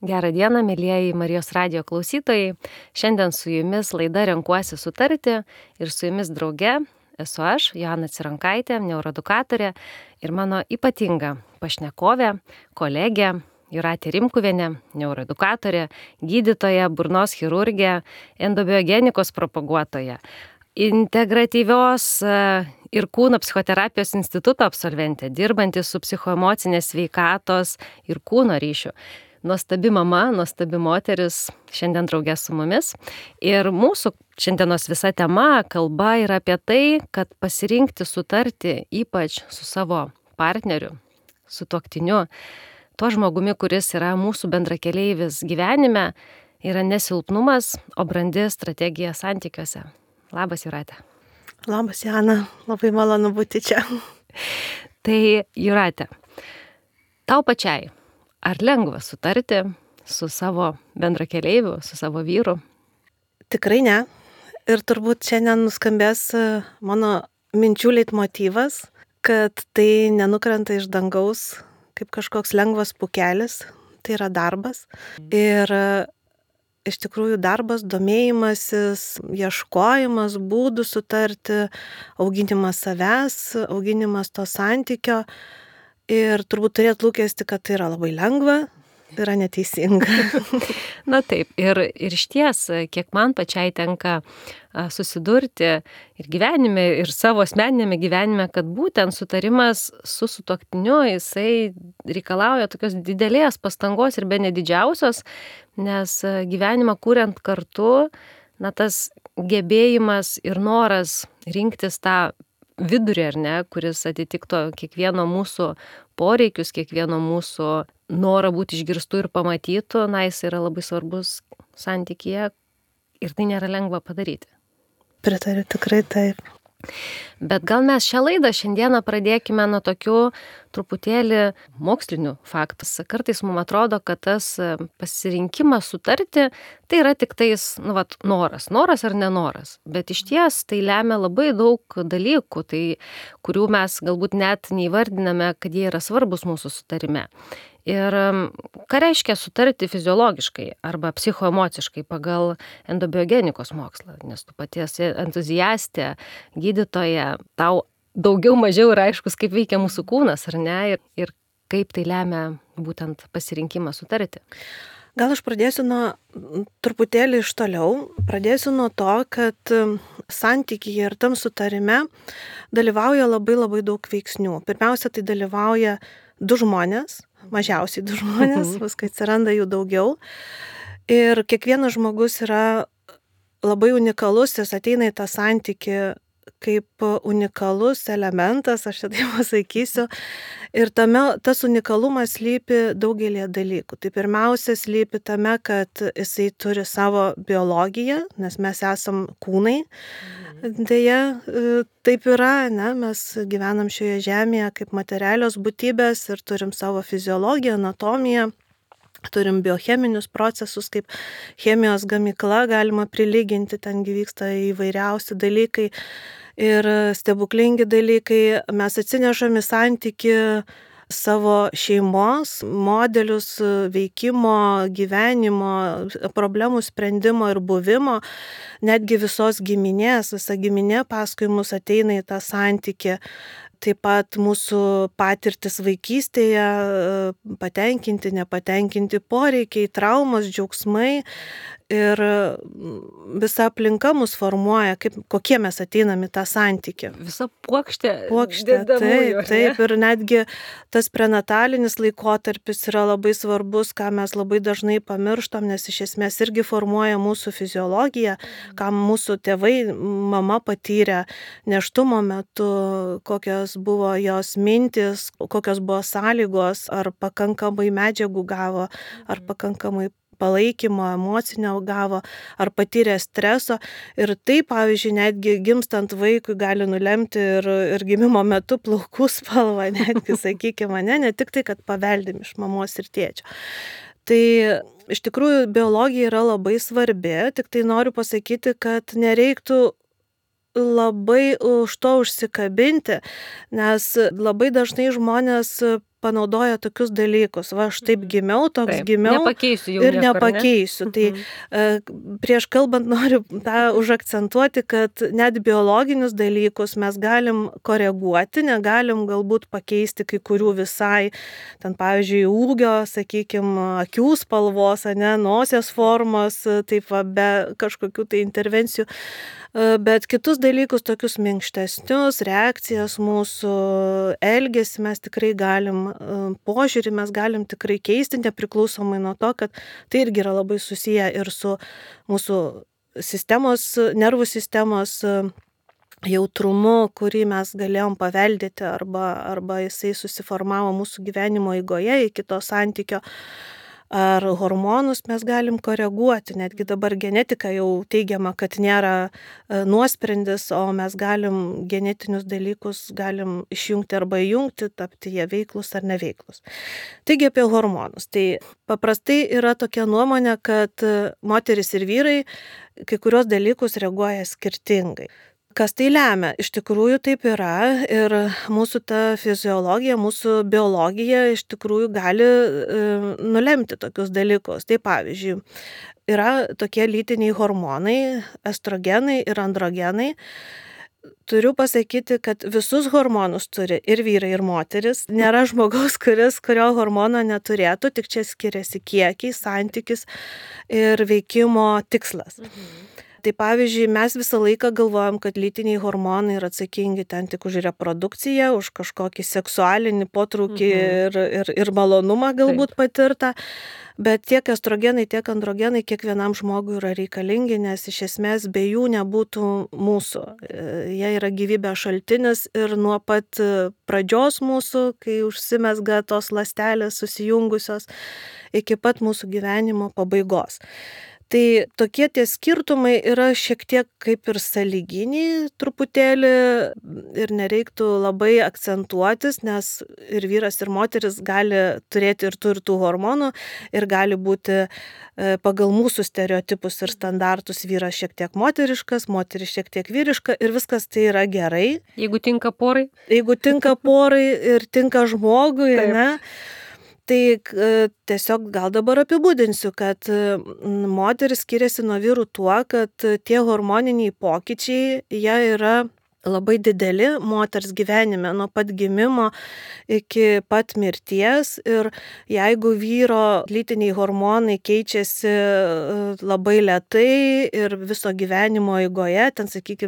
Gerą dieną, mėlyjeji Marijos radijo klausytojai. Šiandien su jumis laida Renkuosi sutarti ir su jumis drauge esu aš, Joana Cironkaitė, neuroedukatorė ir mano ypatinga pašnekovė, kolegė Jūratė Rimkuvienė, neuroedukatorė, gydytoja, burnos chirurgė, endobiogenikos propaguotoja, integratyvios ir kūno psichoterapijos instituto absolventė, dirbanti su psichoemocinės sveikatos ir kūno ryšiu. Nuostabi mama, nuostabi moteris šiandien draugė su mumis. Ir mūsų šiandienos visa tema, kalba yra apie tai, kad pasirinkti sutarti ypač su savo partneriu, su tuoktiniu, tuo žmogumi, kuris yra mūsų bendrakeleivis gyvenime, yra nesilpnumas, o brandi strategija santykiuose. Labas, Jūratė. Labas, Jana. Labai malonu būti čia. Tai, Jūratė, tau pačiai. Ar lengva sutarti su savo bendrakeleiviu, su savo vyru? Tikrai ne. Ir turbūt šiandien nuskambės mano minčių leitmotyvas, kad tai nenukrenta iš dangaus kaip kažkoks lengvas pūkelis. Tai yra darbas. Ir iš tikrųjų darbas, domėjimasis, ieškojimas būdų sutarti, auginimas savęs, auginimas to santykio. Ir turbūt turėt lūkesti, kad tai yra labai lengva, yra neteisinga. Na taip, ir išties, kiek man pačiai tenka susidurti ir gyvenime, ir savo asmeninėme gyvenime, kad būtent sutarimas su sutuoktiniu, jisai reikalauja tokios didelės pastangos ir bene didžiausios, nes gyvenimą kuriant kartu, tas gebėjimas ir noras rinktis tą vidurį, ar ne, kuris atitikto kiekvieno mūsų poreikius, kiekvieno mūsų norą būti išgirstų ir pamatytų, jis yra labai svarbus santykyje ir tai nėra lengva padaryti. Pritariu, tikrai taip. Bet gal mes šią laidą šiandieną pradėkime nuo tokių truputėlį mokslinių faktų. Kartais mums atrodo, kad tas pasirinkimas sutarti, tai yra tik tais, noras ar nenoras. Bet iš ties tai lemia labai daug dalykų, kurių mes galbūt net neįvardiname, kad jie yra svarbus mūsų sutarime. Ir ką reiškia sutarti fiziologiškai arba psichoemociškai pagal endobiogenikos mokslą, nes tu pati esi entuziastė, gydytoja, tau daugiau mažiau yra aiškus, kaip veikia mūsų kūnas, ar ne, ir kaip tai lemia būtent pasirinkimą sutarti. Gal aš pradėsiu nuo truputėlį iš toliau. Pradėsiu nuo to, kad santykyje ir tam sutarime dalyvauja labai daug veiksnių. Pirmiausia, tai dalyvauja du žmonės, mažiausiai du žmonės, paskui atsiranda jų daugiau. Ir kiekvienas žmogus yra labai unikalus, jis ateina į tą santykį kaip unikalus elementas, aš taip pasakysiu. Ir tas unikalumas slypi daugelį dalykų. Tai pirmiausia slypi tame, kad jisai turi savo biologiją, nes mes esam kūnai. Deja, taip yra, mes gyvenam šioje žemėje kaip materialios būtybės ir turim savo fiziologiją, anatomiją. Turim biocheminius procesus, kaip chemijos gamykla galima prilyginti, tengi vyksta įvairiausi dalykai ir stebuklingi dalykai. Mes atsinešame santyki savo šeimos modelius veikimo, gyvenimo, problemų sprendimo ir buvimo, netgi visos giminės, visa giminė paskui mus ateina į tą santykį. Taip pat mūsų patirtis vaikystėje, patenkinti, nepatenkinti poreikiai, traumos, džiaugsmai ir visa aplinka mus formuoja, kokie mes ateinam į tą santykį. Visa puokštė, taip, ir netgi tas prenatalinis laikotarpis yra labai svarbus, ką mes labai dažnai pamirštam, nes iš esmės irgi formuoja mūsų fiziologiją, ką mūsų tėvai, mama patyrė nėštumo metu, kokios buvo jos mintis, kokios buvo sąlygos, ar pakankamai medžiagų gavo, ar pakankamai palaikymo, emocinio gavo, ar patyrė streso. Ir tai, pavyzdžiui, netgi gimstant vaikui gali nulemti ir gimimo metu plaukų spalvą, netgi, sakykime, ne tik tai, kad paveldim iš mamos ir tėčio. Tai iš tikrųjų biologija yra labai svarbi, tik tai noriu pasakyti, kad nereiktų labai už to užsikabinti, nes labai dažnai žmonės panaudoja tokius dalykus. Va, aš taip gimiau, toks gimiau Nepakeisiu jau ir nieko, ar ne? nepakeisiu. Tai prieš kalbant noriu tą užakcentuoti, kad net biologinius dalykus mes galim koreguoti, negalim galbūt pakeisti kai kurių visai, ten pavyzdžiui, ūgio, sakykime, akių spalvos, ane, nosies formos, taip va, be kažkokių tai intervencijų. Bet kitus dalykus, tokius minkštesnius, reakcijas mūsų, elgesį mes tikrai galim, požiūrį mes galim tikrai keisti, nepriklausomai nuo to, kad tai irgi yra labai susiję ir su mūsų sistemos, nervų sistemos jautrumu, kurį mes galėjom paveldėti arba jisai susiformavo mūsų gyvenimo eigoje iki to santykio. Ar hormonus mes galim koreguoti, netgi dabar genetika jau teigiama, kad nėra nuosprendis, o mes galim genetinius dalykus galim išjungti arba įjungti, tapti jie veiklus ar neveiklus. Taigi apie hormonus. Tai paprastai yra tokia nuomonė, kad moteris ir vyrai kai kurios dalykus reaguoja skirtingai. Kas tai lemia? Iš tikrųjų taip yra ir mūsų ta fiziologija, mūsų biologija iš tikrųjų gali nulemti tokius dalykus. Tai pavyzdžiui, yra tokie lytiniai hormonai, estrogenai ir androgenai. Turiu pasakyti, kad visus hormonus turi ir vyrai, ir moteris. Nėra žmogaus, kurio hormono neturėtų, tik čia skiriasi kiekiai, santykis ir veikimo tikslas. Tai pavyzdžiui, mes visą laiką galvojam, kad lytiniai hormonai yra atsakingi ten tik už reprodukciją, už kažkokį seksualinį potraukį ir malonumą galbūt patirtą. Bet tiek estrogenai, tiek androgenai kiekvienam žmogui yra reikalingi, nes iš esmės be jų nebūtų mūsų. Jie yra gyvybės šaltinis ir nuo pat pradžios mūsų, kai užsimezga tos ląstelės susijungusios, iki pat mūsų gyvenimo pabaigos. Tai tokie tie skirtumai yra šiek tiek kaip ir sąlyginiai truputėlį ir nereiktų labai akcentuotis, nes ir vyras, ir moteris gali turėti ir tų hormonų ir gali būti pagal mūsų stereotipus ir standartus vyras šiek tiek moteriškas, moteris šiek tiek vyriška ir viskas tai yra gerai. Jeigu tinka porai. Jeigu tinka porai ir tinka žmogui, ne? Tai tiesiog gal dabar apibūdinsiu, kad moteris skiriasi nuo vyrų tuo, kad tie hormoniniai pokyčiai, jie yra labai dideli moters gyvenime nuo pat gimimo iki pat mirties ir jeigu vyro lytiniai hormonai keičiasi labai lėtai ir viso gyvenimo eigoje, ten sakykime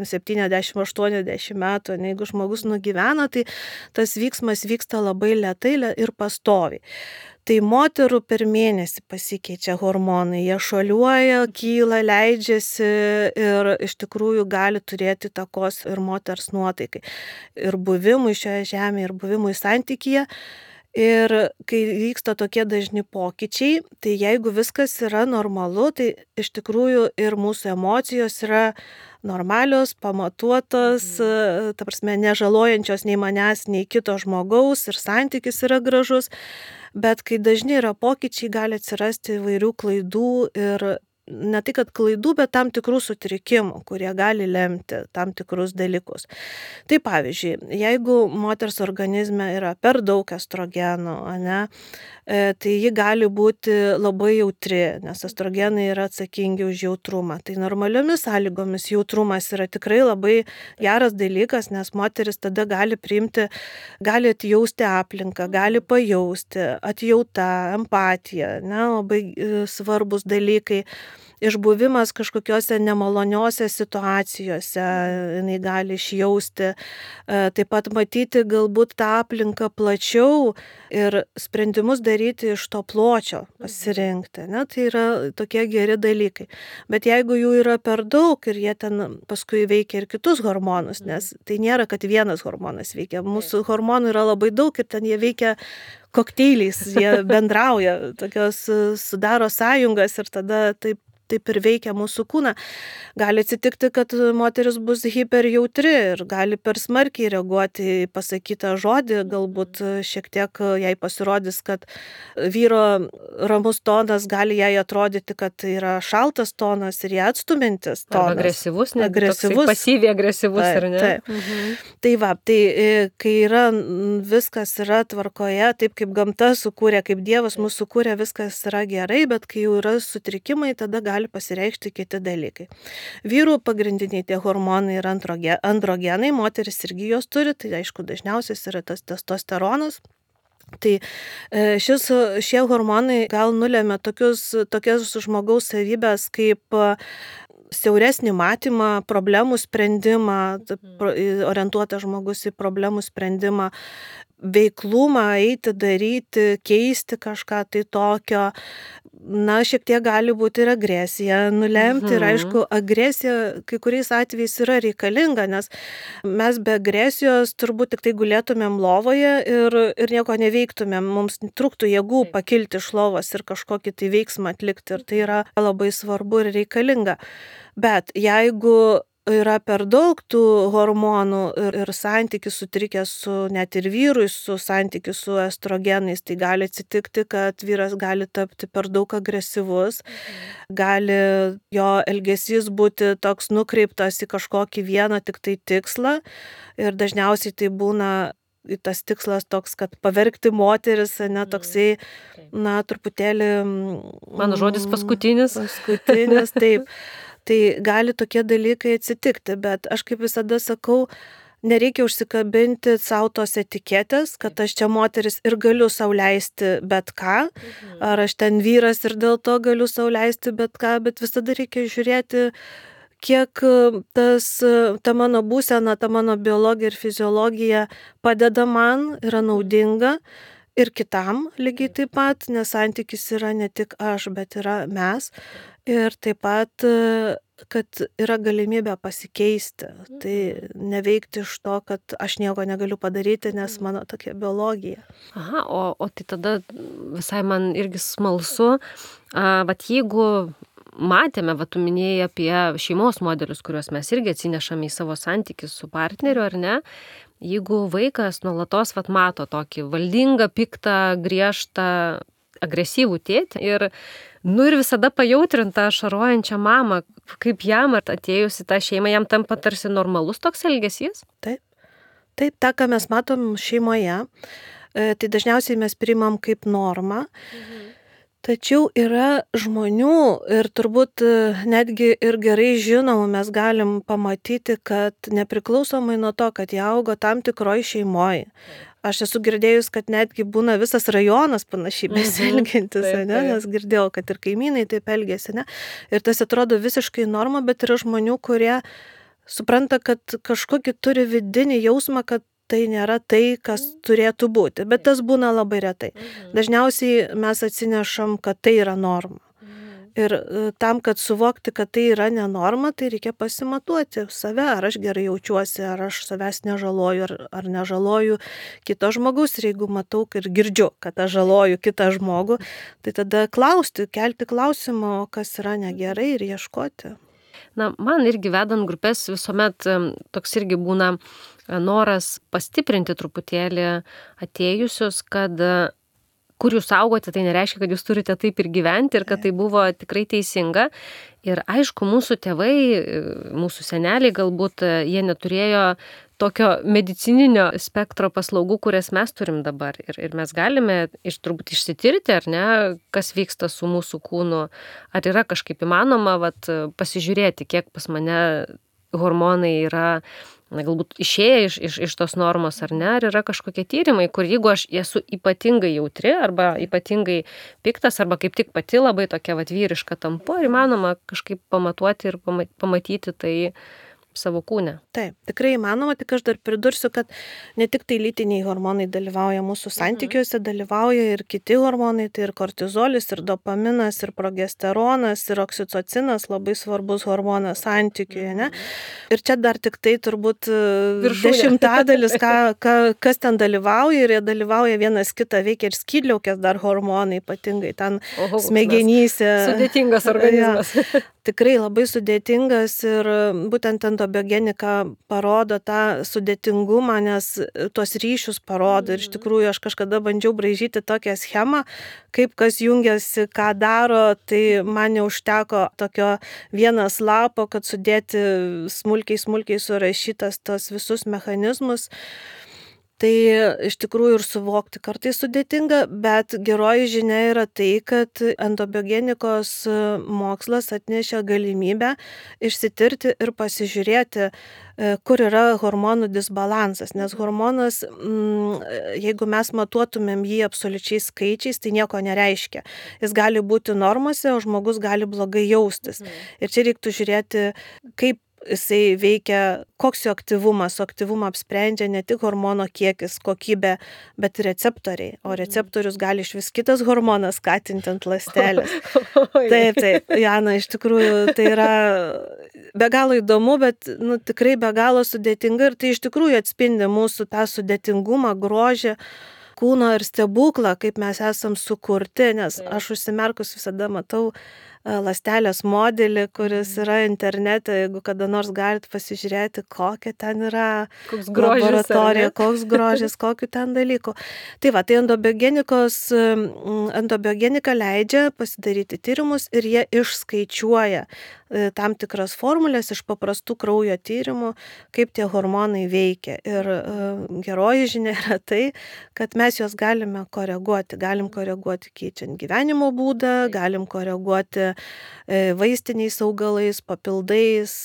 70-80 metų, jeigu žmogus nugyvena, tai tas vyksmas vyksta labai lėtai ir pastoviai. Tai moterų per mėnesį pasikeičia hormonai, jie šuoliuoja, kyla, leidžiasi ir iš tikrųjų gali turėti įtakos ir moters nuotaikai, ir buvimui šioje žemėje, ir buvimui santykyje. Ir kai vyksta tokie dažni pokyčiai, tai jeigu viskas yra normalu, tai iš tikrųjų ir mūsų emocijos yra normalios, pamatuotos, ta prasme, nežalojančios nei manęs, nei kito žmogaus ir santykis yra gražus. Bet kai dažni yra pokyčiai, gali atsirasti įvairių klaidų ir ne tai, kad klaidų, bet tam tikrų sutrikimų, kurie gali lemti tam tikrus dalykus. Tai pavyzdžiui, jeigu moters organizme yra per daug estrogenų, tai ji gali būti labai jautri, nes estrogenai yra atsakingi už jautrumą. Tai normaliomis sąlygomis jautrumas yra tikrai labai geras dalykas, nes moteris tada gali priimti, gali atjausti aplinką, gali pajausti, atjauta, empatija, labai svarbus dalykai. Išbuvimas kažkokiose nemaloniose situacijose, jinai gali išjausti, taip pat matyti galbūt tą aplinką plačiau ir sprendimus daryti iš to pločio pasirinkti. Tai yra tokie geri dalykai. Bet jeigu jų yra per daug ir jie ten paskui veikia ir kitus hormonus, nes tai nėra, kad vienas hormonas veikia. Mūsų hormonų yra labai daug ir ten jie veikia kokteiliais, jie bendrauja, tokios sudaro sąjungas ir tada taip taip ir veikia mūsų kūną. Gali atsitikti, kad moteris bus hiperjautri ir gali per smarkiai reaguoti į pasakytą žodį, galbūt šiek tiek jai pasirodys, kad vyro ramus tonas gali jai atrodyti, kad tai yra šaltas tonas ir ją atstumintis tonas. Agresyvus, pasyviai agresyvus, ar ne? Taip. Tai va, tai kai viskas yra tvarkoje, taip kaip gamta sukūrė, kaip Dievas mūsų sukūrė, viskas yra gerai, bet kai jau yra sutrikimai, tada gali pasireikšti kiti dalykai. Vyrų pagrindiniai tie hormonai yra androgenai, moteris irgi jos turi, tai aišku dažniausias yra tas testosteronas. Tai šie hormonai gal nulėmė tokias žmogaus savybės kaip siauresnį matymą, problemų sprendimą, orientuotas žmogus į problemų sprendimą, veiklumą, eiti, daryti, keisti kažką tai tokio. Na, šiek tiek gali būti ir agresija nulemti. Ir aišku, agresija kai kuriais atvejais yra reikalinga, nes mes be agresijos turbūt tik tai gulėtumėm lovoje ir nieko neveiktumėm. Mums trūktų jėgų pakilti iš lovos ir kažkokį tai veiksmą atlikti. Ir tai yra labai svarbu ir reikalinga. Bet jeigu yra per daug tų hormonų ir santykis sutrikęs su net ir vyrui, su santykis su estrogenais, tai gali atsitikti, kad vyras gali tapti per daug agresyvus, gali jo elgesys būti toks nukreiptas į kažkokį vieną tik tai tikslą ir dažniausiai tai būna tas tikslas toks, kad pavergti moteris, ne toksai, na, truputėlį... Mano žodis paskutinis. Paskutinis, taip. Tai gali tokie dalykai atsitikti, bet aš kaip visada sakau, nereikia užsikabinti savo tos etiketės, kad aš čia moteris ir galiu sau leisti bet ką, ar aš ten vyras ir dėl to galiu sau leisti bet ką, bet visada reikia žiūrėti, kiek ta mano būsena, ta mano biologija ir fiziologija padeda man, yra naudinga ir kitam lygiai taip pat, nes santykis yra ne tik aš, bet yra mes. Ir taip pat, kad yra galimybė pasikeisti. Tai neveikti iš to, kad aš nieko negaliu padaryti, nes mano tokia biologija. Aha, o tai tada visai man irgi smalsu, vat jeigu matėme, tu minėjai apie šeimos modelius, kuriuos mes irgi atsinešame į savo santykius su partneriu, ar ne? Jeigu vaikas nuolatos mato tokį valdingą, piktą, griežtą, agresyvų tėtį ir visada pajautrintą ašarojančią mamą, kaip jam atėjus į tą šeimą, jam tampa tarsi normalus toks elgesys? Taip, tą, ką mes matom šeimoje, tai dažniausiai mes priimam kaip normą. Tačiau yra žmonių ir turbūt netgi ir gerai žinomų mes galim pamatyti, kad nepriklausomai nuo to, kad jie augo tam tikroj šeimoj. Aš esu girdėjus, kad netgi būna visas rajonas panašiai besielgiantis, nes girdėjau, kad ir kaimynai taip elgėsi, ne? Ir tas atrodo visiškai norma, bet yra žmonių, kurie supranta, kad kažkokį turi vidinį jausmą, kad tai nėra tai, kas turėtų būti, bet tas būna labai retai. Dažniausiai mes atsinešam, kad tai yra norma. Ir tam, kad suvokti, kad tai yra nenorma, tai reikia pasimatuoti save, ar aš gerai jaučiuosi, ar aš savęs nežaloju, ar nežaloju kito žmogus. Ir jeigu matau ir girdžiu, kad aš žaloju kitą žmogų, tai tada klausti, kelti klausimą, kas yra negerai ir ieškoti. Na, man irgi vedant grupės visuomet toks irgi būna noras pastiprinti truputėlį atėjusius, kad kur jūs augote, tai nereiškia, kad jūs turite taip ir gyventi ir kad tai buvo tikrai teisinga. Ir aišku, mūsų tėvai, mūsų seneliai galbūt, jie neturėjo tokio medicininio spektro paslaugų, kurias mes turim dabar. Ir mes galime turbūt išsitirti, ar ne, kas vyksta su mūsų kūnu. Ar yra kažkaip įmanoma pasižiūrėti, kiek pas mane hormonai yra galbūt išėję iš tos normos ar ne, ar yra kažkokie tyrimai, kur jeigu aš esu ypatingai jautri arba ypatingai piktas arba kaip tik pati labai tokia vyriška tampu, ar įmanoma kažkaip pamatuoti ir pamatyti tai savo kūne. Taip, tikrai įmanoma, tik aš dar pridursiu, kad ne tik tai lytiniai hormonai dalyvauja mūsų santykiuose, dalyvauja ir kiti hormonai, tai ir kortizolis, ir dopaminas, ir progesteronas, ir oksitocinas, labai svarbus hormonas santykiuje, ne? Ir čia dar tik tai turbūt dešimtadalis, kas ten dalyvauja, ir jie dalyvauja vienas kitą, veikia ir skydliaukės dar hormonai, ypatingai ten smegenyse. Sudėtingas organizmas. Ja, tikrai labai sudėtingas ir būtent endobiogenika parodo tą sudėtingumą, nes tuos ryšius parodo. Ir iš tikrųjų aš kažkada bandžiau braižyti tokią schemą, kaip kas jungiasi, ką daro, tai man neužteko tokio vienas lapo, kad sudėti smulkiai surašytas tos visus mechanizmus. Tai iš tikrųjų ir suvokti kartais sudėtinga, bet geroji žinia yra tai, kad endobiogenikos mokslas atnešė galimybę išsitirti ir pasižiūrėti, kur yra hormonų disbalansas. Nes hormonas, jeigu mes matuotumėm jį absoliučiais skaičiais, tai nieko nereiškia. Jis gali būti normose, o žmogus gali blogai jaustis. Ir čia reiktų žiūrėti, kaip jisai veikia, koks jo aktyvumas. O aktyvumą apsprendžia ne tik hormono kiekis, kokybė, bet ir receptoriai. O receptorius gali iš vis kitas hormonas skatinti ant ląstelės. Taip, Jana, iš tikrųjų tai yra be galo įdomu, bet tikrai be galo sudėtinga ir tai iš tikrųjų atspindi mūsų tą sudėtingumą, grožį kūno ir stebuklą, kaip mes esam sukurti, nes aš užsimerkus visada matau ląstelės modelį, kuris yra internete, jeigu kada nors galite pasižiūrėti, kokia ten yra laboratorija, koks grožis, kokių ten dalykų. Tai va, tai endobiogenika leidžia pasidaryti tyrimus ir jie išskaičiuoja tam tikras formulės iš paprastų kraujo tyrimų, kaip tie hormonai veikia. Ir geroji žinia yra tai, kad mes juos galime koreguoti. Galim koreguoti keičiant gyvenimo būdą, galim koreguoti vaistiniais augalais, papildais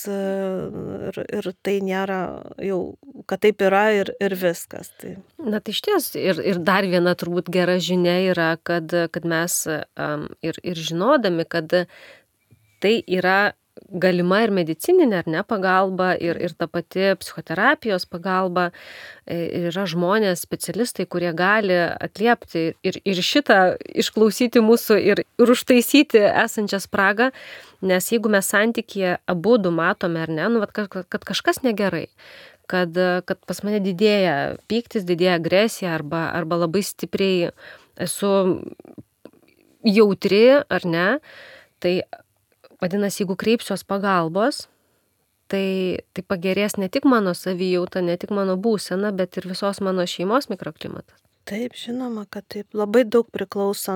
ir tai nėra jau, kad taip yra ir viskas. Tai. Na tai išties ir dar viena turbūt gera žinia yra, kad mes ir žinodami, kad tai yra galima ir medicininė, ar ne, pagalba, ir ta pati psichoterapijos pagalba. Yra žmonės, specialistai, kurie gali atliepti ir šitą išklausyti mūsų ir užtaisyti esančią spragą, nes jeigu mes santykyje abudu matome, ar ne, kad kažkas negerai, kad pas mane didėja pyktis, didėja agresija arba labai stipriai esu jautri, ar ne, tai vadinasi, jeigu kreipsiuos pagalbos, tai pagerės ne tik mano savijauta, ne tik mano būsena, bet ir visos mano šeimos mikroklimatas. Taip, žinoma, kad taip. Labai daug priklauso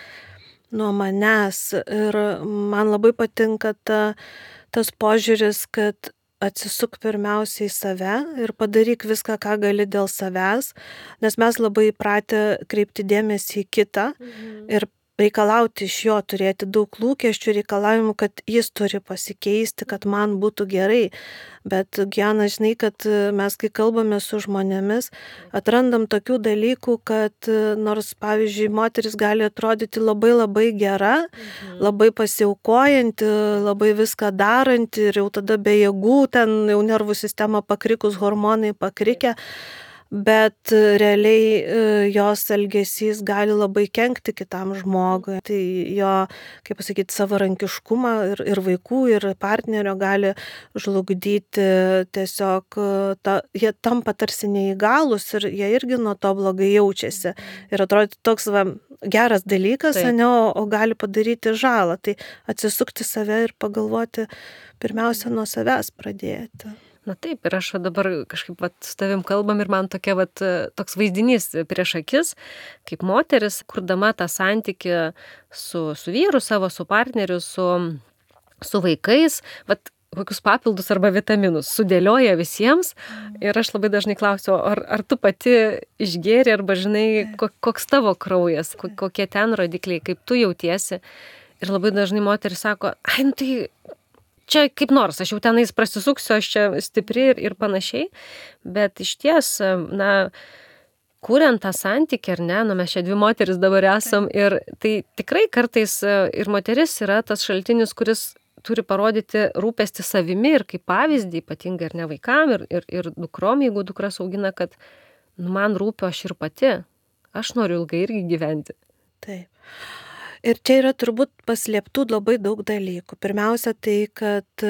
nuo manęs ir man labai patinka tas požiūris, kad atsisuk pirmiausiai save ir padaryk viską, ką gali dėl savęs, nes mes labai įpratę kreipti dėmesį į kitą ir reikalauti iš jo, turėti daug lūkesčių, reikalavimų, kad jis turi pasikeisti, kad man būtų gerai. Bet, Giana, žinai, kad mes, kai kalbame su žmonėmis, atrandam tokių dalykų, kad nors, pavyzdžiui, moteris gali atrodyti labai labai gera, labai pasiaukojanti, labai viską daranti ir jau tada be jėgų, ten jau nervų sistema pakrikus, hormonai pakrikę, bet realiai jos elgesys gali labai kenkti kitam žmogui. Tai jo, kaip pasakyti, savarankiškumą ir vaikų, ir partnerio gali žlugdyti tiesiog, jie tampa tarsi neįgalus ir jie irgi nuo to blogai jaučiasi. Ir atrodo toks geras dalykas, o gali padaryti žalą. Tai atsisukti save ir pagalvoti pirmiausia nuo savęs pradėti. Na taip, ir aš dabar kažkaip su tavim kalbam ir man toks vaizdinys prieš akis, kaip moteris, kurdama tą santykį su vyru savo, su partneriu, su vaikais, kokius papildus arba vitaminus sudėlioja visiems. Ir aš labai dažnai klausiu, ar tu pati išgėri, arba žinai, koks tavo kraujas, kokie ten rodikliai, kaip tu jautiesi. Ir labai dažnai moteris sako, tai čia kaip nors, aš jau tenais prasisuksiu, aš čia stipri ir panašiai, bet iš ties, kuriant tą santykį, ar ne, mes čia dvi moteris dabar esam ir tai tikrai kartais ir moteris yra tas šaltinis, kuris turi parodyti rūpestį savimi ir kaip pavyzdį, ypatingai ir ne vaikam, ir dukrom, jeigu dukras augina, kad man rūpi aš ir pati, aš noriu ilgai irgi gyventi. Taip. Ir čia yra turbūt paslėptų labai daug dalykų. Pirmiausia, tai, kad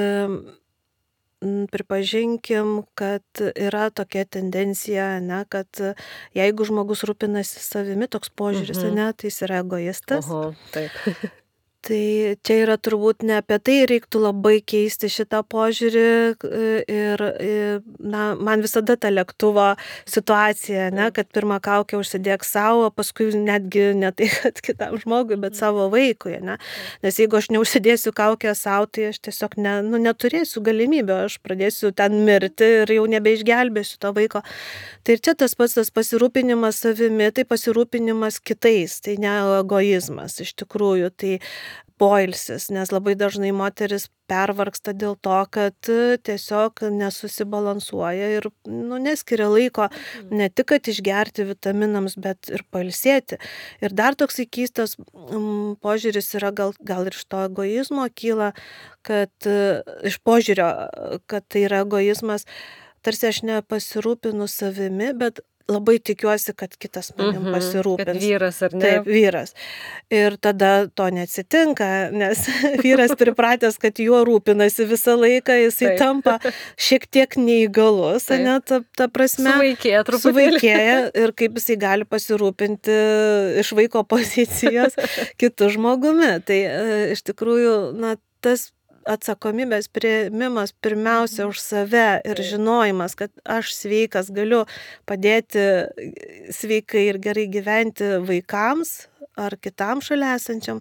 pripažinkim, kad yra tokia tendencija, ne, kad jeigu žmogus rūpinasi savimi, toks požiūris, ne, tai jis yra egoistas. Oho, taip. Tai čia yra turbūt ne apie tai, reiktų labai keisti šitą požiūrį ir, man visada ta lėktuvo situacija, ne, kad pirmą kaukę užsidėk savo, paskui netgi ne tai, kad kitam žmogui, bet savo vaikui, ne. Nes jeigu aš neužsidėsiu kaukę savo, tai aš tiesiog neturėsiu galimybę, aš pradėsiu ten mirti ir jau nebeišgelbėsiu to vaiko. Tai ir čia tas pats tas pasirūpinimas savimi, tai pasirūpinimas kitais, tai ne egoizmas iš tikrųjų, tai poilsis, nes labai dažnai moteris pervargsta dėl to, kad tiesiog nesusibalansuoja ir neskiria laiko ne tik, kad išgerti vitaminams, bet ir pailsėti. Ir dar toksai keistas požiūris yra gal ir iš to egoizmo kyla, kad iš požiūrio, kad tai yra egoizmas, tarsi aš nepasirūpinu savimi, bet labai tikiuosi, kad kitas manim pasirūpins. Kad vyras, ar ne? Taip, vyras. Ir tada to neatsitinka, nes vyras pripratęs, kad juo rūpinasi visą laiką, jisai tampa šiek tiek neįgalus, ne, ta prasme. Suvaikėja ir kaip jisai gali pasirūpinti iš vaiko pozicijos kitų žmogumi. Tai iš tikrųjų, tas atsakomybės priėmimas pirmiausia už save ir žinojimas, kad aš sveikas galiu padėti sveikai ir gerai gyventi vaikams ar kitam šalia esančiam,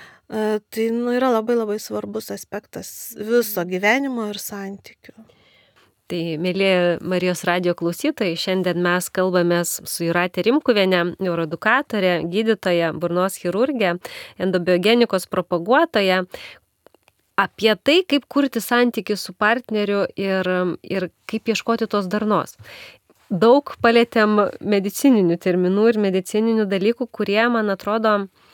tai yra labai labai svarbus aspektas viso gyvenimo ir santykių. Tai, mėlyje Marijos radijo klausytojai, šiandien mes kalbamės su Jūrate Rimkuviene, neuroedukatorė, gydytoja, burnos chirurgė, endobiogenikos propaguotoja, apie tai, kaip kurti santykį su partneriu ir kaip ieškoti tos darnos. Daug palėtėm medicininių terminų ir medicininių dalykų, kurie, man atrodo,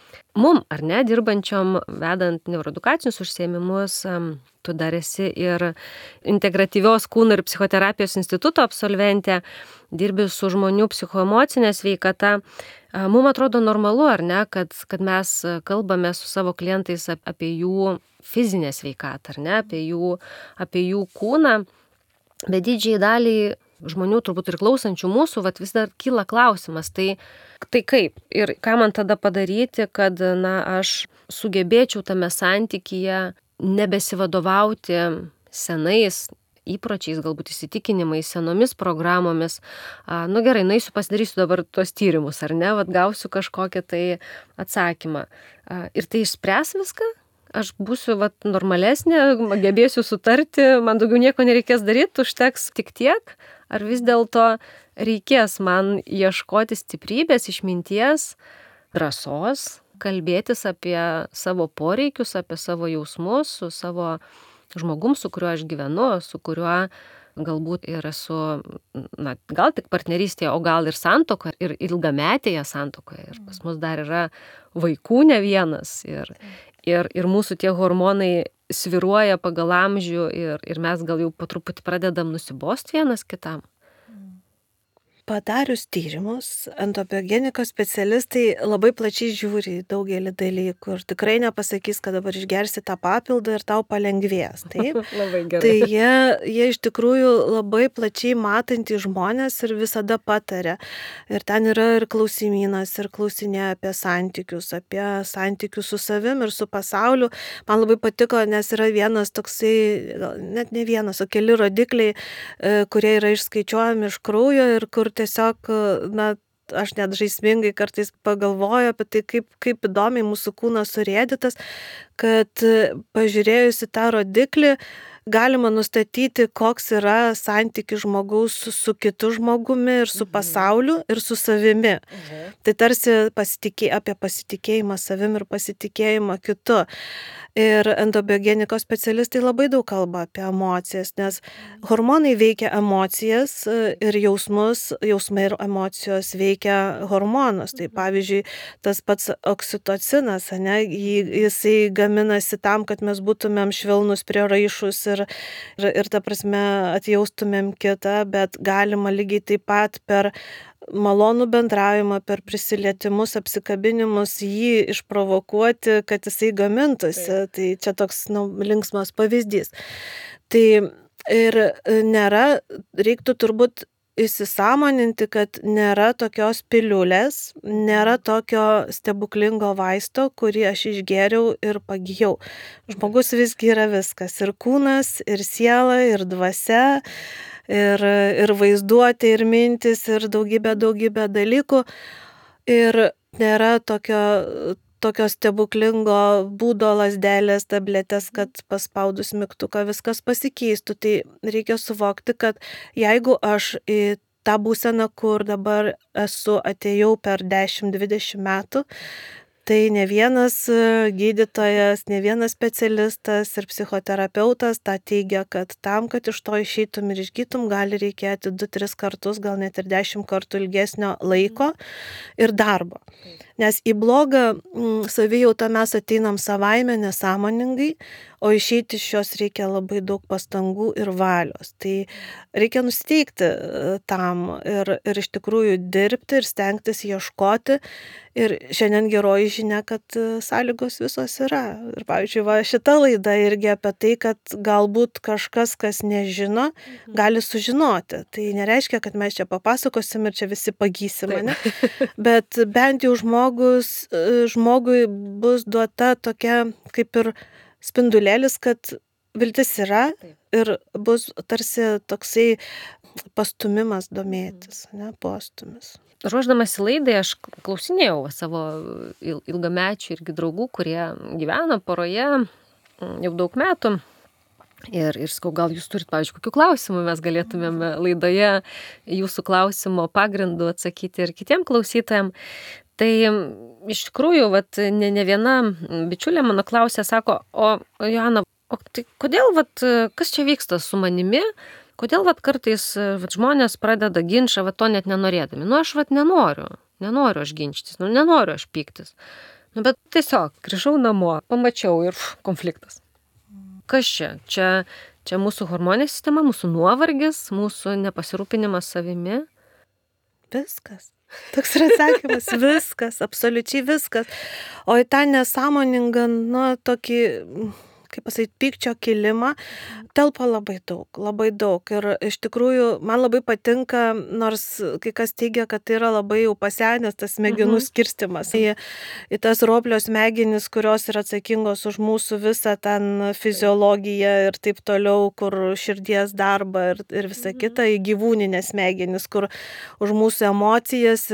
ar ne, dirbančiom, vedant neuroedukacinius užsiėmimus, tu dar esi ir integratyvios kūno ir psichoterapijos instituto absolventė, dirbi su žmonių psichoemocinė sveikata. Mums atrodo normalu, ar ne, kad mes kalbame su savo klientais apie jų fizinę sveikatą, ar ne, apie jų kūną, bet didžiai daliai žmonių, turbūt ir klausančių mūsų, vis dar kyla klausimas, tai kaip ir ką man tada padaryti, kad aš sugebėčiau tame santykyje nebesivadovauti senais įpročiais, galbūt įsitikinimais, senomis programomis. Gerai, naisiu pasidarysiu dabar tuos tyrimus, ar ne, gausiu kažkokią tai atsakymą. Ir tai išspręs viską? Aš būsiu normalesnė, gebėsiu sutarti, man daugiau nieko nereikės daryti, užteks tik tiek, ar vis dėlto reikės man ieškoti stiprybės, išminties, drąsos, kalbėtis apie savo poreikius, apie savo jausmus, su savo žmogum, su kuriuo aš gyvenu, su kuriuo galbūt ir esu, gal tik partnerystėje, o gal ir santuokoje, ir ilgametėje santuokoje. Ir pas mus dar yra vaikų ne vienas. Ir mūsų tie hormonai sviruoja pagal amžių ir mes gal jau po truputį pradedam nusibost vienas kitam. Padarius tyrimus, endobiogenikos specialistai labai plačiai žiūri į daugelį dalykų ir tikrai nepasakys, kad dabar išgersi tą papildą ir tau palengvės. Taip? Labai gerai. Tai jie iš tikrųjų labai plačiai matantys žmonės ir visada pataria. Ir ten yra ir klausimynas, ir klausinėja apie santykius su savim ir su pasauliu. Man labai patiko, nes yra vienas toksai, net ne vienas, o keli rodikliai, kurie yra išskaičiuojami iš kraujo ir kur tiesiog, aš net žaismingai kartais pagalvoju apie tai, kaip įdomiai mūsų kūnas surėdytas, kad pažiūrėjus į tą rodiklį, galima nustatyti, koks yra santykis žmogaus su kitu žmogumi ir su pasauliu ir su savimi. Tai tarsi apie pasitikėjimą savim ir pasitikėjimą kitu. Ir endobiogenikos specialistai labai daug kalba apie emocijas, nes hormonai veikia emocijas ir jausmus, jausmai ir emocijos veikia hormonus. Tai pavyzdžiui, tas pats oksitocinas, jisai gaminasi tam, kad mes būtumėm švelnus prieraišus ir ta prasme atjaustumėm kitą, bet galima lygiai taip pat per malonų bendravimą, per prisilietimus, apsikabinimus jį išprovokuoti, kad jisai gamintųsi. Tai čia toks linksmas pavyzdys. Tai ir reiktų turbūt įsisąmoninti, kad nėra tokios piliulės, nėra tokio stebuklingo vaisto, kurį aš išgėriau ir pagijau. Žmogus visgi yra viskas. Ir kūnas, ir siela, ir dvasia. Ir vaizduotė, ir mintis, ir daugybė dalykų. Ir nėra tokio stebuklingo būdo, lazdelės, tabletės, kad paspaudus mygtuką viskas pasikeistų. Tai reikia suvokti, kad jeigu aš į tą būseną, kur dabar esu, atėjau per 10-20 metų, tai ne vienas gydytojas, ne vienas specialistas ir psichoterapeutas tą teigia, kad tam, kad iš to išeitum ir išgytum, gali reikėti 2-3 kartus, gal net ir 10 kartų ilgesnio laiko ir darbo. Nes į blogą savijautą mes ateinam savaime, nesąmoningai, o išeiti iš jos reikia labai daug pastangų ir valios. Tai reikia nusiteikti tam ir iš tikrųjų dirbti ir stengtis ieškoti. Ir šiandien geroji žinia, kad sąlygos visos yra. Ir pavyzdžiui, šita laida irgi apie tai, kad galbūt kažkas, kas nežino, gali sužinoti. Tai nereiškia, kad mes čia papasakosim ir čia visi pagysim, ne? Bet bent jau žmogui bus duota tokia kaip ir spindulėlis, kad viltis yra ir bus tarsi toksai pastumimas domėtis, postumis. Ruošdamasi laidai, aš klausinėjau savo ilgamečių irgi draugų, kurie gyvena poroje jau daug metų. Ir sakau, gal jūs turit, pavyzdžiui, kokių klausimų, mes galėtumėm laidoje jūsų klausimo pagrindu atsakyti ir kitiem klausytojam. Tai iš tikrųjų, ne viena bičiulė mano klausė, sako, o Joana, tai kodėl, kas čia vyksta su manimi? Kodėl kartais žmonės pradeda ginčą, to net nenorėdami? Aš nenoriu aš ginčytis, nenoriu aš pyktis. Bet tiesiog grįžau namo, pamačiau ir konfliktas. Kas čia? Čia mūsų hormoninė sistema, mūsų nuovargis, mūsų nepasirūpinimas savimi? Viskas. Toks yra atsakymas, viskas, absoliučiai viskas. O į tą nesąmoningą, tokį, kaip pasakyti, pykčio kilimą, telpa labai daug. Ir iš tikrųjų, man labai patinka, nors kai kas teigia, kad tai yra labai jau pasenęs tas smegenų skirstimas. Į tas roplio smegenis, kurios yra atsakingos už mūsų visą ten fiziologiją ir taip toliau, kur širdies darbą ir visa kita, į gyvūninės smegenis, kur už mūsų emocijas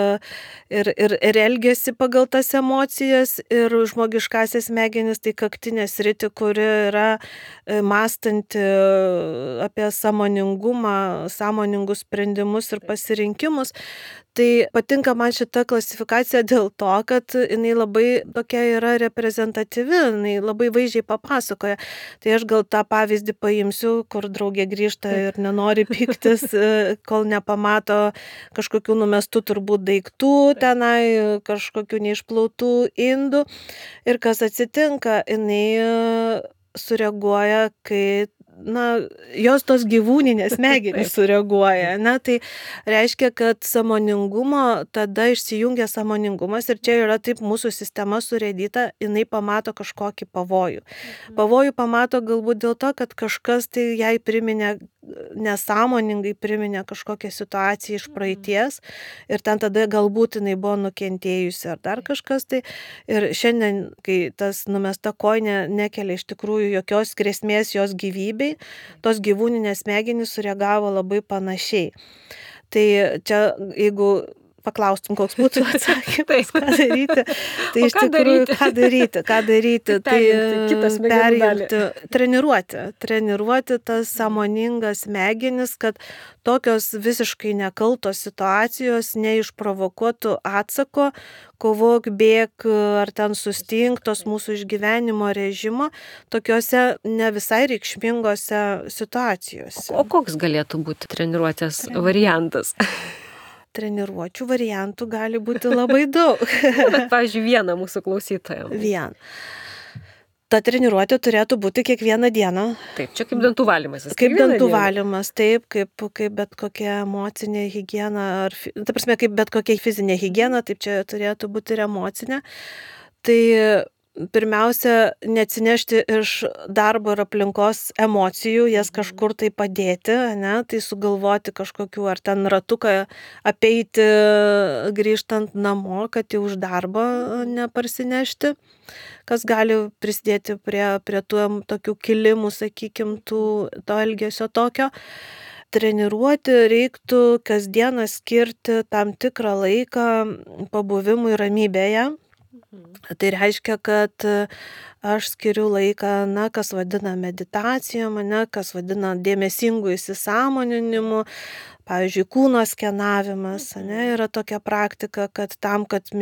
ir elgiasi pagal tas emocijas, ir žmogiškasias smegenis, tai kaktinė sritį, kuri yra mąstanti apie sąmoningumą, sąmoningus sprendimus ir pasirinkimus. Tai patinka man šita klasifikacija dėl to, kad jinai labai tokia yra reprezentatyvi, jinai labai vaizdžiai papasakoja. Tai aš gal tą pavyzdį paimsiu, kur draugė grįžta ir nenori pyktis, kol nepamato kažkokių numestų turbūt daiktų tenai, kažkokių neišplautų indų. Ir kas atsitinka, jinai sureaguoja, kai jos tos gyvūninės smegenys sureaguoja. Tai reiškia, kad sąmoningumo, tada išsijungia sąmoningumas ir čia yra taip mūsų sistema surėdyta, jinai pamato kažkokį pavojų. Pavojų pamato galbūt dėl to, kad kažkas tai jai priminė, nesąmoningai priminė kažkokią situaciją iš praeities ir ten tada galbūt jinai buvo nukentėjusi ar dar kažkas tai. Ir šiandien, kai tas numesta kojinė nekelia iš tikrųjų jokios grėsmės jos gyvybei, tos gyvūninės smegenys sureagavo labai panašiai. Tai čia, jeigu paklaustum, koks būtų atsakymas, Taip. ką daryti. Tai iš ką tikrųjų, daryti? ką daryti. Tai Kitą smegenų dalį. treniruoti tas sąmoningas smegenis, kad tokios visiškai nekaltos situacijos neišprovokuotų atsako, kovok, bėk ar ten sustinktos mūsų išgyvenimo režimo, tokiuose ne visai reikšmingose situacijose. O koks galėtų būti treniruotės variantas? Treniruočių variantų gali būti labai daug. Bet, pavyzdžiui, vieną mūsų klausytojams. Vien. Ta treniruotė turėtų būti kiekvieną dieną. Taip, čia kaip dantų valymas. Kaip dantų valymas, taip, kaip bet kokia emocinė higiena, ta prasme, kaip bet kokia fizinė higiena, taip čia turėtų būti ir emocinė. Tai pirmiausia, neatsinešti iš darbo ir aplinkos emocijų, jas kažkur tai padėti, ne? Tai sugalvoti kažkokių ar ten ratuką apeiti grįžtant namo, kad jau už darbą neparsinešti, kas gali prisidėti prie tų tokių kilimų, sakykime, to elgesio tokio. Treniruoti reiktų kasdieną skirti tam tikrą laiką pabuvimui ramybėje. Tai reiškia, kad aš skiriu laiką, kas vadina meditacijom, kas vadina dėmesingų įsisąmoninimu, pavyzdžiui, kūno skenavimas, yra tokia praktika, kad tam, kad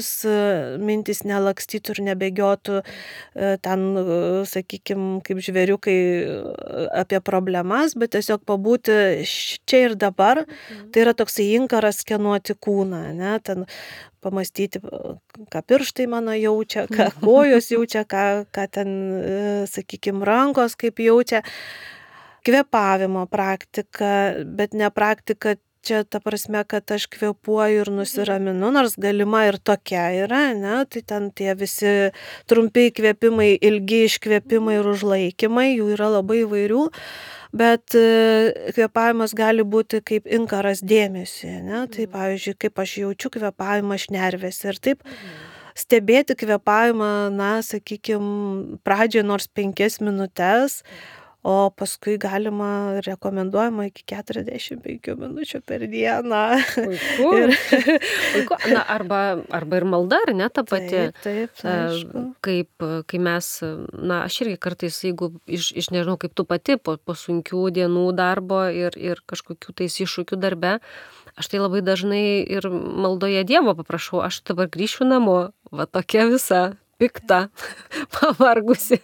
mintis nelakstytų ir nebėgiotų ten, sakykime, kaip žvėriukai apie problemas, bet tiesiog pabūti čia ir dabar, tai yra toksai inkaras skenuoti kūną, ten pamastyti, ką pirštai mano jaučia, ką kojos jaučia, ką ten, sakykime, rankos kaip jaučia. Kvėpavimo praktika, bet ne praktika čia ta prasme, kad aš kvėpuoju ir nusiraminu, nors galima ir tokia yra, tai ten tie visi trumpi įkvėpimai, ilgi iškvėpimai ir užlaikymai, jų yra labai įvairių. Bet kvėpavimas gali būti kaip inkaras dėmesiui, tai pavyzdžiui, kaip aš jaučiu kvėpavimą šnervėse ir taip stebėti kvėpavimą, sakykime, pradžioje nors 5 minutes, o paskui galima, rekomenduojama iki 45 minučių per dieną. Puiku. Arba ir malda, ar ne, ta pati? Taip, aišku. Kai mes, aš irgi kartais, jeigu nežinau, kaip tu pati, po sunkių dienų darbo ir kažkokių tais iššūkių darbe, aš tai labai dažnai ir maldoje Dievo paprašau, aš dabar grįšiu namo, va tokia visa, pikta, pavargusi.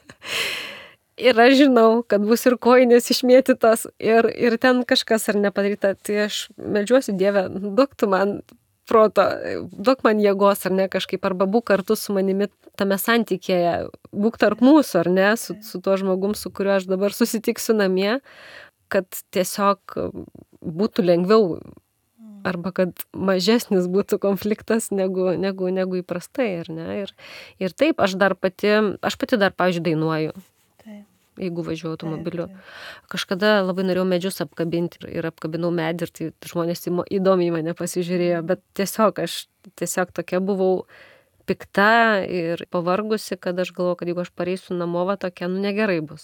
Ir aš žinau, kad bus ir kojinės išmėtytos, ir ten kažkas ar nepadaryta. Tai aš meldžiuosi, Dieve, duok tu man proto, duok man jėgos, ar ne, kažkaip, arba būk kartu su manimi tame santykėje, būk tarp mūsų, ar ne, su tuo žmogum, su kuriuo aš dabar susitiksiu namie, kad tiesiog būtų lengviau, arba kad mažesnis būtų konfliktas negu įprastai, ar ne. Ir taip, aš pati dar, pavyzdžiui, dainuoju. Jeigu važiuoju automobiliu. Kažkada labai norėjau medžius apkabinti ir apkabinau medį ir tai žmonės įdomiai mane pasižiūrėjo, bet tiesiog tokia buvau pikta ir pavargusi, kad aš galvoju, kad jeigu aš pareisiu namo, tokia, negerai bus.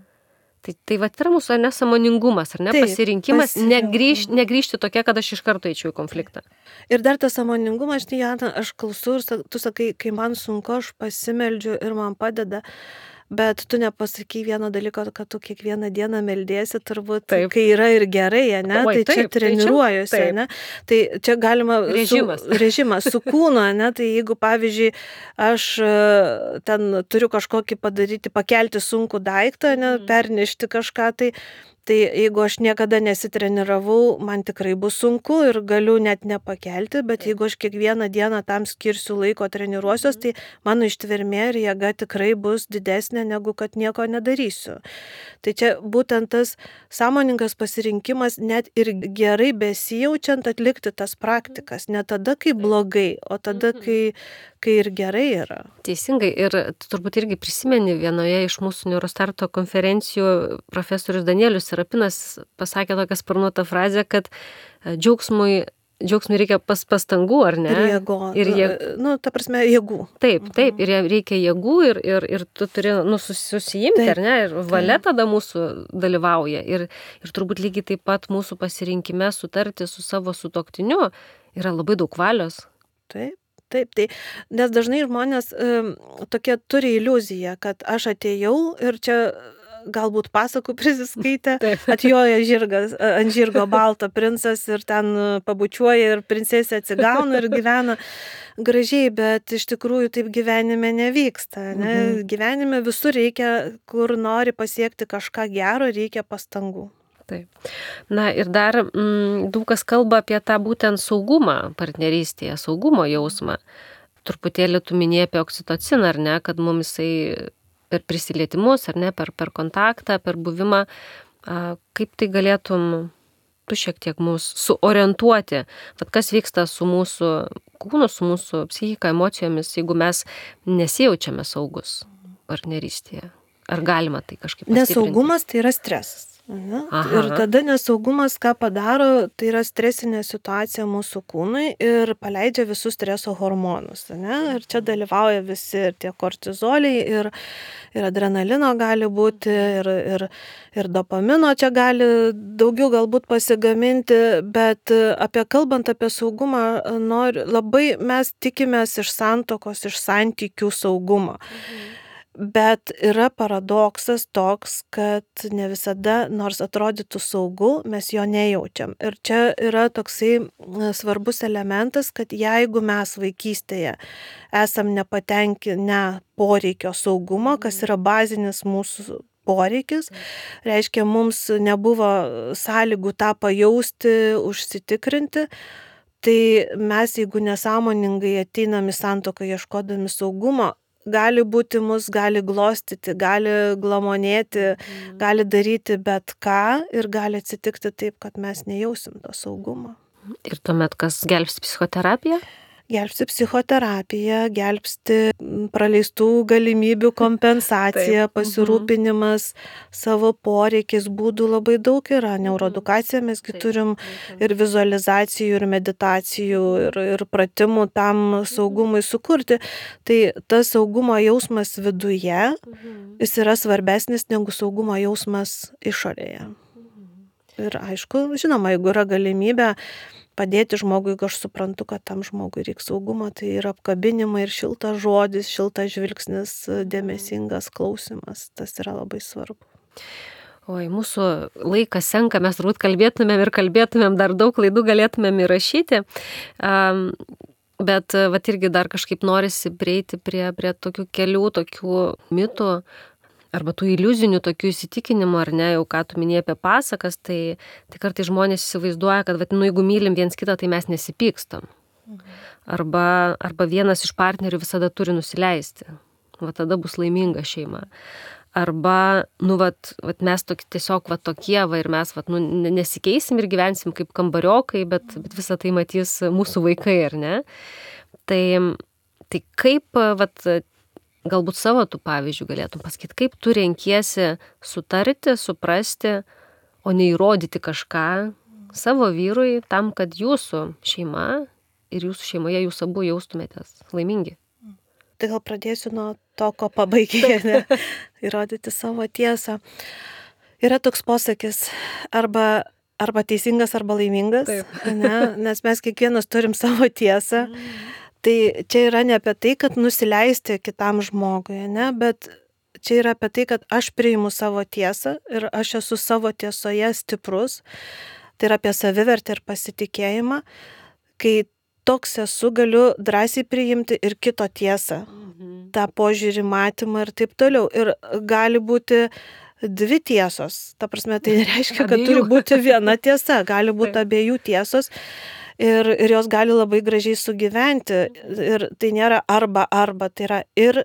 Tai va, yra mūsų nesąmoningumas, ar ne, pasirinkimas, negrįžti tokia, kad aš iš karto eičiau į konfliktą. Ir dar tas sąmoningumas, aš klausau ir tu sakai, kai man sunku, aš pasimeldžiu ir man padeda. Bet tu nepasakai vieno dalyko, kad tu kiekvieną dieną meldėsi, turbūt, kai yra ir gerai, ne? Tai čia treniruojuosi, ne? Tai čia galima režimas su kūnu, ne? Tai jeigu, pavyzdžiui, aš ten turiu kažkokį pakelti sunkų daiktą, ne? Pernešti kažką, tai jeigu aš niekada nesitreniravau, man tikrai bus sunku ir galiu net nepakelti, bet jeigu aš kiekvieną dieną tam skirsiu laiko treniruosios, tai mano ištvermė ir jėga tikrai bus didesnė, negu kad nieko nedarysiu. Tai čia būtent tas sąmoningas pasirinkimas, net ir gerai besijaučiant atlikti tas praktikas, ne tada, kai blogai, o tada, kai ir gerai yra. Teisingai, ir turbūt irgi prisimeni vienoje iš mūsų Neurostarto konferencijų profesorius Danielius Serapinas pasakė tokią sparnuotą frazę, kad džiaugsmui reikia pastangų, ar ne? Ir jėgų. Ta prasme, jėgų. Taip, ir reikia jėgų ir tu turi susijimti, ar ne? Ir valia tada mūsų dalyvauja. Ir turbūt lygiai taip pat mūsų pasirinkime sutarti su savo sutuoktiniu yra labai daug valios. Taip, tai, nes dažnai žmonės tokie turi iliuziją, kad aš atėjau ir čia galbūt pasakų prisiskaitę, atjoja žirgas, ant žirgo balto princas ir ten pabučiuoja ir princesė atsigauna ir gyvena gražiai, bet iš tikrųjų taip gyvenime nevyksta. Ne? Gyvenime visur reikia, kur nori pasiekti kažką gero, reikia pastangų. Taip. Na ir dar daug kas kalba apie tą būtent saugumą partnerystėje, saugumo jausmą. Truputėlį tu minėjai apie oksitociną, ar ne, kad mums jisai per prisilietimus, ar ne, per kontaktą, per buvimą, kaip tai galėtum tu šiek tiek mus suorientuoti, kad kas vyksta su mūsų kūnu, su mūsų psichika, emocijomis, jeigu mes nesijaučiame saugus partnerystėje. Ar galima tai kažkaip pastiprinti? Nesaugumas tai yra stresas. Ir tada nesaugumas, ką padaro, tai yra stresinė situacija mūsų kūnui ir paleidžia visus streso hormonus. Ne? Ir čia dalyvauja visi ir tie kortizoliai, ir adrenalino gali būti, ir dopamino čia gali daugiau galbūt pasigaminti, bet kalbant apie saugumą, labai mes tikimės iš santuokos, iš santykių saugumo. Bet yra paradoksas toks, kad ne visada, nors atrodytų saugu, mes jo nejaučiam. Ir čia yra toksai svarbus elementas, kad jeigu mes vaikystėje esam nepatenkinę poreikio saugumo, kas yra bazinis mūsų poreikis, reiškia, mums nebuvo sąlygų tą pajausti, užsitikrinti, tai mes, jeigu nesąmoningai ateinam į santuoką ieškodami saugumo, gali būti mus, gali glostyti, gali glamonėti, gali daryti bet ką ir gali atsitikti taip, kad mes nejausim to saugumo. Ir tuomet kas gelbsti psichoterapiją? Gelbsti psichoterapija, gelbsti praleistų galimybių kompensacija, pasirūpinimas savo poreikiais, būdų labai daug yra. Neuroedukacija mesgi turim ir vizualizacijų, ir meditacijų, ir pratimų tam saugumui sukurti. Tai tas saugumo jausmas viduje, jis yra svarbesnis negu saugumo jausmas išorėje. Ir aišku, žinoma, jeigu yra galimybė padėti žmogui, jeigu aš suprantu, kad tam žmogui reikia saugumo, tai yra apkabinimai ir šiltas žodis, šiltas žvilgsnis, dėmesingas klausimas. Tas yra labai svarbu. Oi, mūsų laikas senka, mes turbūt kalbėtumėm, dar daug klaidų galėtumėm įrašyti. Bet irgi dar kažkaip norisi prieiti prie tokių kelių, tokių mitų, arba tų iliuzinių tokių įsitikinimų, ar ne, jau ką tu minėjai apie pasakas, tai kartais žmonės įsivaizduoja, kad jeigu mylim viens kitą, tai mes nesipykstam. Arba vienas iš partnerių visada turi nusileisti. Tada bus laiminga šeima. Arba, mes tiesiog tokie, ir mes nesikeisim ir gyvensim kaip kambariokai, bet visą tai matys mūsų vaikai, ar ne? Tai kaip, galbūt savo tų pavyzdžių galėtum pasakyti, kaip tu renkiesi sutarti, suprasti, o neįrodyti kažką savo vyrui tam, kad jūsų šeima ir jūsų šeimoje jūs abu jaustumėtės laimingi. Tai gal pradėsiu nuo to, ko pabaigė, įrodyti savo tiesą. Yra toks posakis, arba teisingas, arba laimingas, ne? Nes mes kiekvienas turim savo tiesą. Tai čia yra ne apie tai, kad nusileisti kitam žmogui, ne? Bet čia yra apie tai, kad aš priimu savo tiesą ir aš esu savo tiesoje stiprus. Tai yra apie savivertę ir pasitikėjimą. Kai toks esu, galiu drąsiai priimti ir kito tiesą, tą požiūrį, matymą ir taip toliau. Ir gali būti dvi tiesos. Ta prasme, tai nereiškia, kad turi būti viena tiesa. Gali būti abiejų tiesos. Ir jos gali labai gražiai sugyventi. Ir tai nėra arba, tai yra ir.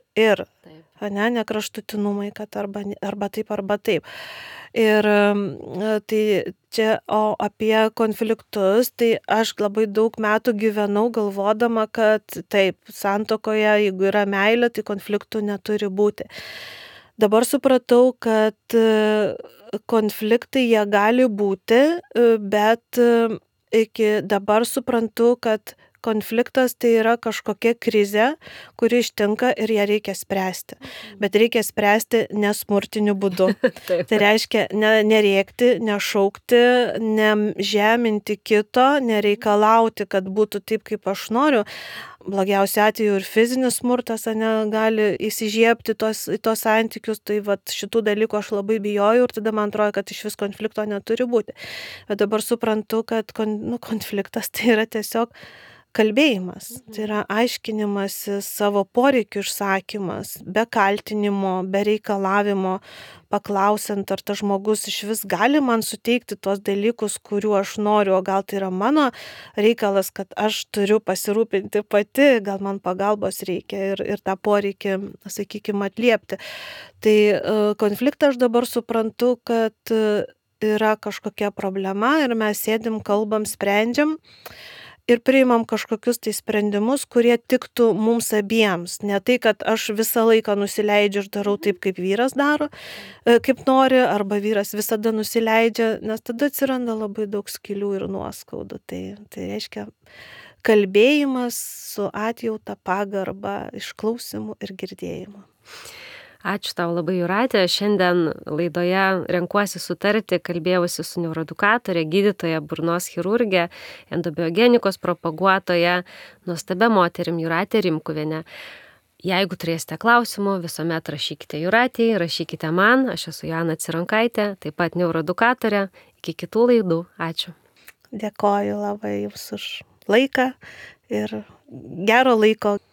Ne kraštutinumai, kad arba taip. Ir tai čia, o apie konfliktus, tai aš labai daug metų gyvenau galvodama, kad taip, santuokoje, jeigu yra meilė, tai konfliktų neturi būti. Dabar supratau, kad konfliktai jie gali būti, bet iki dabar suprantu, kad konfliktas tai yra kažkokia krizė, kuri ištinka ir ją reikia spręsti. Bet reikia spręsti nesmurtiniu būdu. Tai reiškia nerėkti, nešaukti, nežeminti kito, nereikalauti, kad būtų taip, kaip aš noriu. Blogiausiu atveju ir fizinis smurtas gali įsižiebti tos santykius, tai šitų dalykų aš labai bijojau ir tada man atrodo, kad iš vis konflikto neturi būti. Bet dabar suprantu, kad konfliktas tai yra tiesiog kalbėjimas, tai yra aiškinimasis, savo poreikių išsakymas, be kaltinimo, be reikalavimo, paklausiant, ar tas žmogus iš vis gali man suteikti tuos dalykus, kuriuo aš noriu, o gal tai yra mano reikalas, kad aš turiu pasirūpinti pati, gal man pagalbos reikia ir tą poreikį, sakykime, atliepti. Tai konfliktą aš dabar suprantu, kad yra kažkokia problema ir mes sėdim, kalbam, sprendžiam ir priimam kažkokius tai sprendimus, kurie tiktų mums abiems. Ne tai, kad aš visą laiką nusileidžiu ir darau taip, kaip vyras daro, kaip nori, arba vyras visada nusileidžia, nes tada atsiranda labai daug skylių ir nuoskaudų. Tai reiškia kalbėjimas su atjauta, pagarba, išklausimu ir girdėjimu. Ačiū tau labai, Jūratė. Šiandien laidoje Renkuosi sutarti kalbėjausi su neuroedukatorė, gydytoja, burnos chirurgė, endobiogenikos propaguotoja, nuostabia moterim Jūratė Rimkuvienė. Jeigu turėsite klausimų, visuomet rašykite Jūratei, rašykite man, aš esu Joana Cironkaitė, taip pat neuroedukatorė. Iki kitų laidų. Ačiū. Dėkoju labai Jums už laiką ir gero laiko.